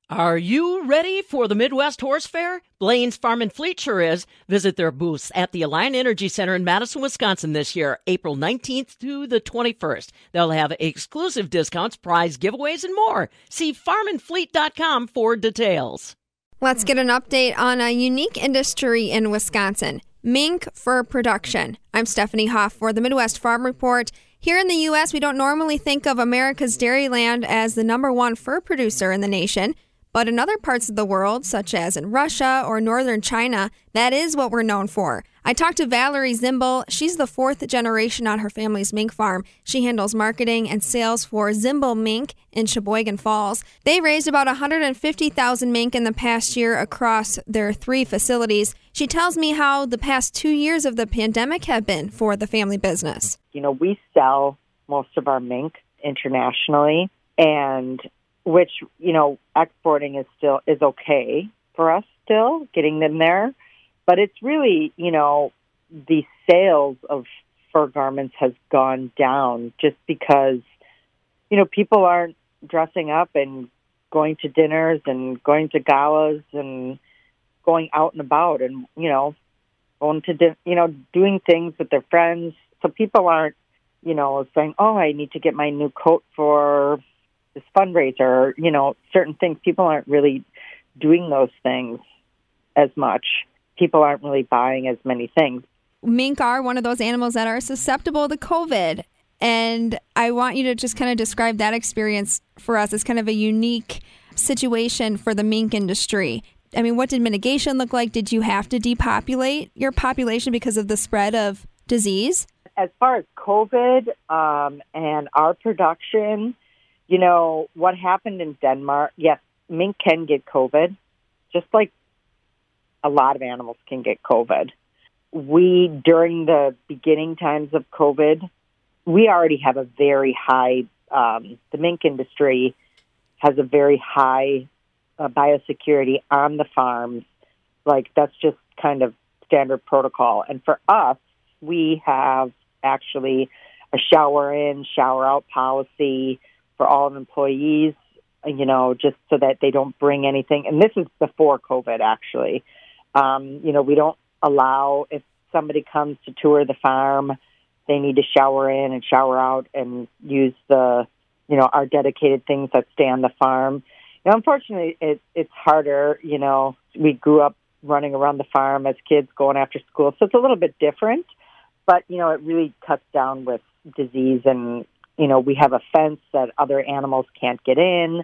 Are you ready for the Midwest Horse Fair? Blaine's Farm and Fleet sure is. Visit their booths at the Alliant Energy Center in Madison, Wisconsin this year, April 19th to the 21st. They'll have exclusive discounts, prize giveaways, and more. See farmandfleet.com for details. Let's get an update on a unique industry in Wisconsin, mink fur production. I'm Stephanie Hoff for the Midwest Farm Report. Here in the U.S., we don't normally think of America's dairyland as the number one fur producer in the nation. But in other parts of the world, such as in Russia or northern China, that is what we're known for. I talked to Valerie Zimble. She's the fourth generation on her family's mink farm. She handles marketing and sales for Zimble Mink in Sheboygan Falls. They raised about 150,000 mink in the past year across their 3 facilities. She tells me how the past 2 years of the pandemic have been for the family business. We sell most of our mink internationally, and which, exporting is okay for us still, getting them there. But it's really, the sales of fur garments has gone down just because, people aren't dressing up and going to dinners and going to galas and going out and about and, going to, doing things with their friends. So people aren't, saying, oh, I need to get my new coat for this fundraiser, certain things. People aren't really doing those things as much. People aren't really buying as many things. Mink are one of those animals that are susceptible to COVID. And I want you to just kind of describe that experience for us. It's kind of a unique situation for the mink industry. I mean, what did mitigation look like? Did you have to depopulate your population because of the spread of disease? As far as COVID and our production, what happened in Denmark, yes, mink can get COVID, just like a lot of animals can get COVID. During the beginning times of COVID, we already have a very high, the mink industry has a very high biosecurity on the farms. Like, that's just kind of standard protocol. And for us, we have actually a shower in, shower out policy for all employees, just so that they don't bring anything. And this is before COVID, actually. We don't allow, if somebody comes to tour the farm, they need to shower in and shower out and use the, our dedicated things that stay on the farm. Unfortunately, it's harder. We grew up running around the farm as kids going after school, so it's a little bit different. But, it really cuts down with disease, and, we have a fence that other animals can't get in.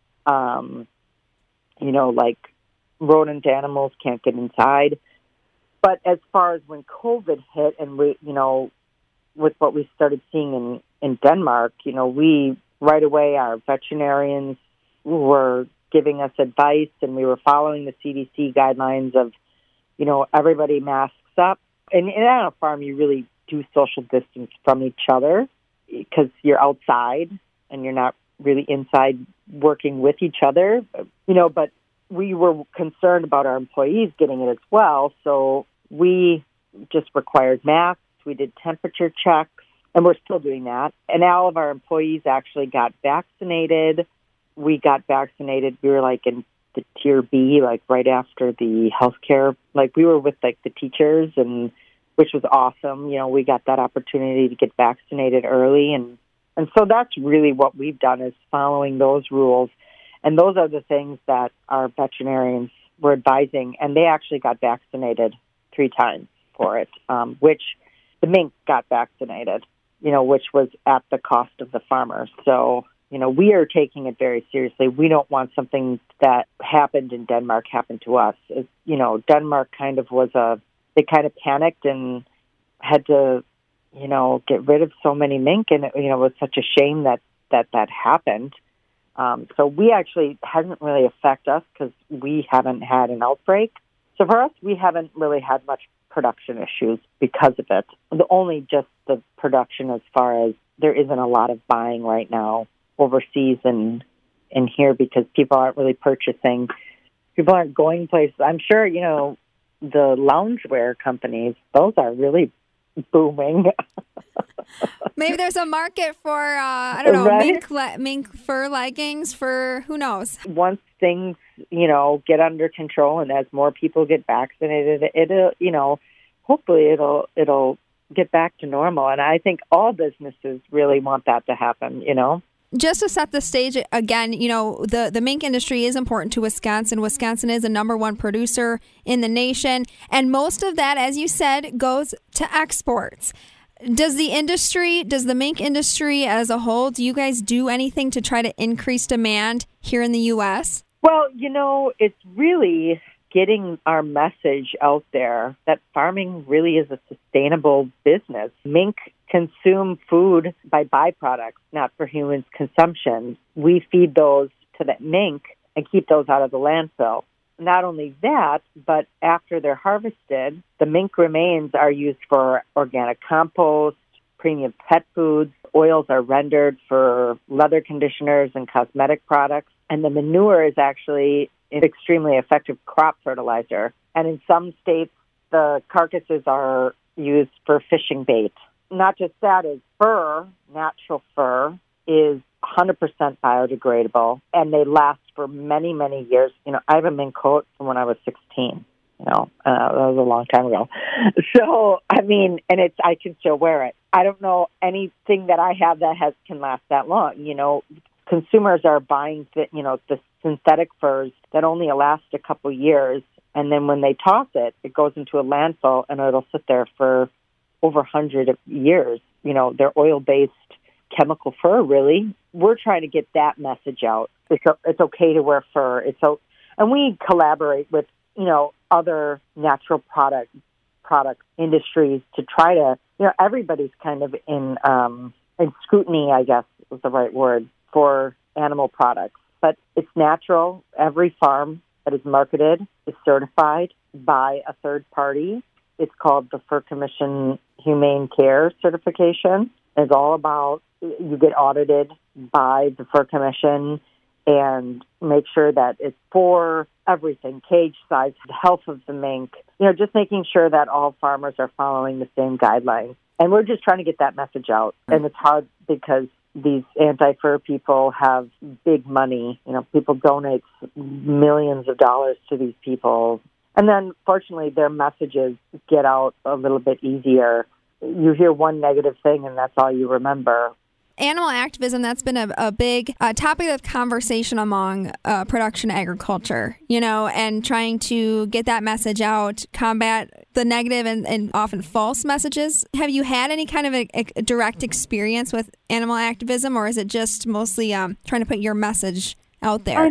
Like rodent animals can't get inside. But as far as when COVID hit and we, with what we started seeing in Denmark, we right away, our veterinarians were giving us advice, and we were following the CDC guidelines of, everybody masks up. And on a farm, you really do social distance from each other because you're outside and you're not really inside working with each other, but we were concerned about our employees getting it as well. So we just required masks. We did temperature checks, and we're still doing that. And all of our employees actually got vaccinated. We got vaccinated. We were like in the tier B, like right after the healthcare. Like we were with like the teachers, and which was awesome. We got that opportunity to get vaccinated early. And so that's really what we've done, is following those rules. And those are the things that our veterinarians were advising. And they actually got vaccinated 3 times for it, which the mink got vaccinated, which was at the cost of the farmer. So, we are taking it very seriously. We don't want something that happened in Denmark happen to us. Denmark kind of they kind of panicked and had to, get rid of so many mink. And, it was such a shame that happened. So we actually hasn't really affected us because we haven't had an outbreak. So for us, we haven't really had much production issues because of it. Only just the production, as far as there isn't a lot of buying right now overseas and in here because people aren't really purchasing. People aren't going places. I'm sure, the loungewear companies, those are really booming. Maybe there's a market for, I don't know, Right? mink fur leggings for who knows. Once things, get under control and as more people get vaccinated, it'll, hopefully it'll get back to normal. And I think all businesses really want that to happen, Just to set the stage again, the mink industry is important to Wisconsin. Wisconsin is a number one producer in the nation. And most of that, as you said, goes to exports. Does the mink industry as a whole, do you guys do anything to try to increase demand here in the U.S.? Well, it's really getting our message out there that farming really is a sustainable business. Mink consume food by byproducts, not for humans' consumption. We feed those to the mink and keep those out of the landfill. Not only that, but after they're harvested, the mink remains are used for organic compost, premium pet foods. Oils are rendered for leather conditioners and cosmetic products. And the manure is actually an extremely effective crop fertilizer. And in some states, the carcasses are used for fishing bait. Not just that, is fur, natural fur, is 100% biodegradable, and they last for many, many years. I have a mink coat from when I was 16. That was a long time ago. So, and I can still wear it. I don't know anything that I have that can last that long. Consumers are buying the synthetic furs that only last a couple years, and then when they toss it, it goes into a landfill, and it'll sit there for over 100 years. They're oil-based chemical fur, really. We're trying to get that message out. It's okay to wear fur. And we collaborate with, other natural product industries to try to, everybody's kind of in scrutiny, I guess is the right word, for animal products. But it's natural. Every farm that is marketed is certified by a third party. It's called the Fur Commission Humane Care Certification. It's all about, you get audited by the Fur Commission and make sure that it's for everything, cage size, the health of the mink, just making sure that all farmers are following the same guidelines. And we're just trying to get that message out. And it's hard because these anti-fur people have big money. People donate millions of dollars to these people. And then, fortunately, their messages get out a little bit easier. You hear one negative thing, and that's all you remember. Animal activism, that's been a big topic of conversation among production agriculture, and trying to get that message out, combat the negative and often false messages. Have you had any kind of a direct experience with animal activism, or is it just mostly trying to put your message out there?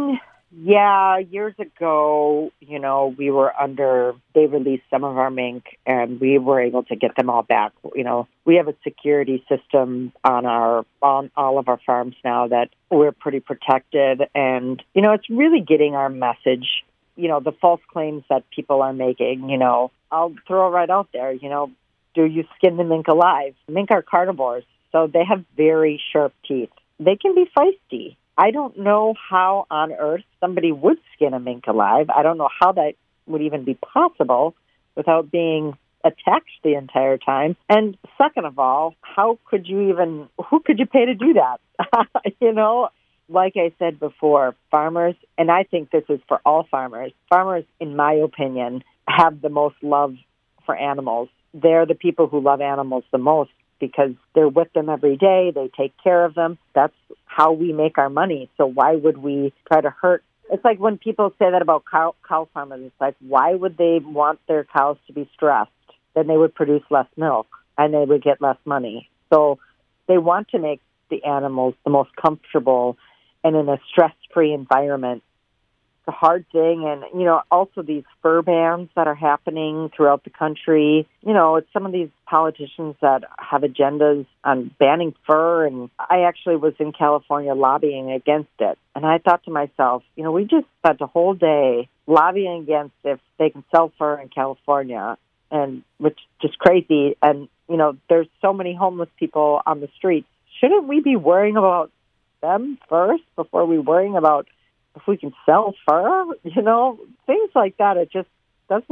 Yeah, years ago, we were they released some of our mink, and we were able to get them all back. We have a security system on all of our farms now that we're pretty protected, and, it's really getting our message. The false claims that people are making, I'll throw right out there, do you skin the mink alive? Mink are carnivores, so they have very sharp teeth. They can be feisty. I don't know how on earth somebody would skin a mink alive. I don't know how that would even be possible without being attacked the entire time. And second of all, who could you pay to do that? Like I said before, farmers, and I think this is for all farmers, in my opinion, have the most love for animals. They're the people who love animals the most because they're with them every day. They take care of them. That's how we make our money. So why would we try to hurt? It's like when people say that about cow farmers. It's like, why would they want their cows to be stressed? Then they would produce less milk and they would get less money. So they want to make the animals the most comfortable and in a stress-free environment. It's a hard thing. And, also these fur bans that are happening throughout the country. It's some of these politicians that have agendas on banning fur. And I actually was in California lobbying against it. And I thought to myself, we just spent a whole day lobbying against if they can sell fur in California, and which is just crazy. And, there's so many homeless people on the streets. Shouldn't we be worrying about them first before we worrying about if we can sell fur? Things like that. It just doesn't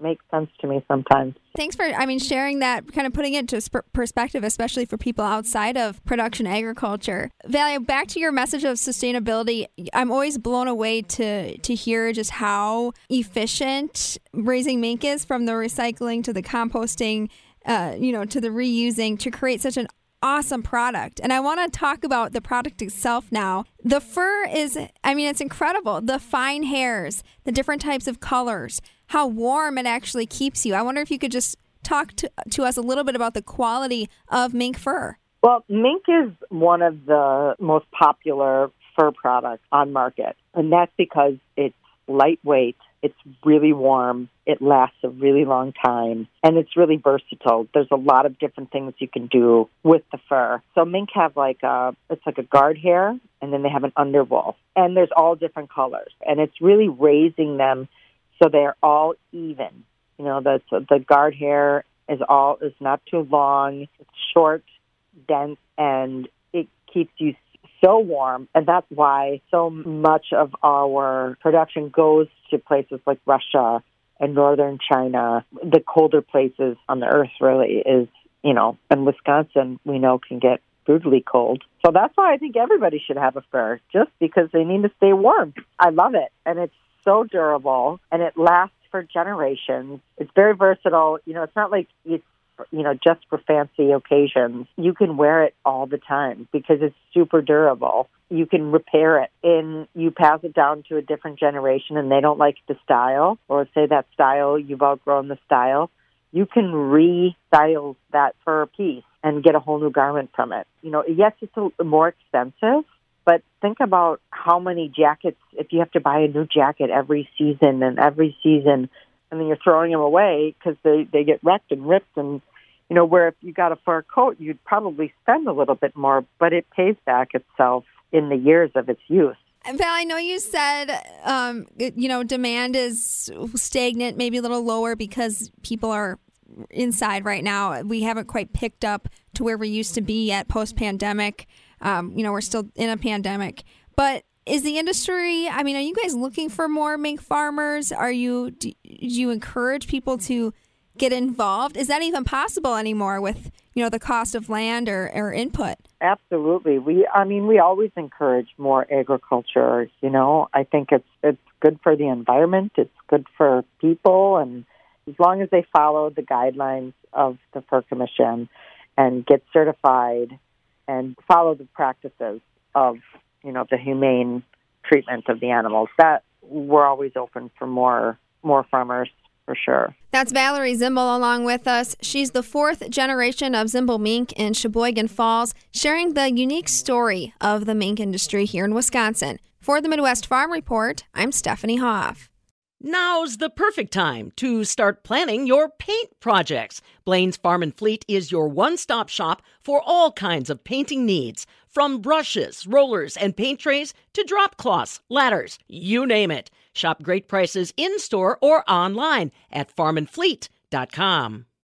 makes sense to me sometimes. Thanks for, sharing that, kind of putting it into perspective, especially for people outside of production agriculture. Valerie, back to your message of sustainability. I'm always blown away to hear just how efficient raising mink is, from the recycling to the composting, to the reusing, to create such an awesome product. And I want to talk about the product itself now. The fur is, it's incredible. The fine hairs, the different types of colors, how warm it actually keeps you. I wonder if you could just talk to us a little bit about the quality of mink fur. Well, mink is one of the most popular fur products on market, and that's because it's lightweight, it's really warm, it lasts a really long time, and it's really versatile. There's a lot of different things you can do with the fur. So mink have it's like a guard hair, and then they have an underwool, and there's all different colors, and it's really raising them so they're all even. The guard hair is not too long, it's short, dense, and it keeps you so warm, and that's why so much of our production goes to places like Russia and northern China, the colder places on the earth really is, and Wisconsin, we know, can get brutally cold. So that's why I think everybody should have a fur, just because they need to stay warm. I love it, and it's so durable, and it lasts for generations. It's very versatile. It's not like it's just for fancy occasions. You can wear it all the time because it's super durable. You can repair it, and you pass it down to a different generation and they don't like the style, or say that style, you've outgrown the style. You can restyle that fur piece and get a whole new garment from it. Yes, it's more expensive, but think about how many jackets, if you have to buy a new jacket every season, and then you're throwing them away because they get wrecked and ripped. And, where if you got a fur coat, you'd probably spend a little bit more, but it pays back itself in the years of its use. Val, I know you said, demand is stagnant, maybe a little lower because people are inside right now. We haven't quite picked up to where we used to be at post-pandemic. We're still in a pandemic. But is the industry, are you guys looking for more mink farmers? Do you encourage people to get involved? Is that even possible anymore with, the cost of land or input? Absolutely. We always encourage more agriculture. I think it's good for the environment. It's good for people. And as long as they follow the guidelines of the Fur Commission and get certified and follow the practices of, the humane treatment of the animals, that we're always open for more farmers, for sure. That's Valerie Zimbel along with us. She's the fourth generation of Zimbel mink in Sheboygan Falls, sharing the unique story of the mink industry here in Wisconsin. For the Midwest Farm Report, I'm Stephanie Hoff. Now's the perfect time to start planning your paint projects. Blaine's Farm and Fleet is your one-stop shop for all kinds of painting needs, from brushes, rollers, and paint trays to drop cloths, ladders, you name it. Shop great prices in-store or online at farmandfleet.com.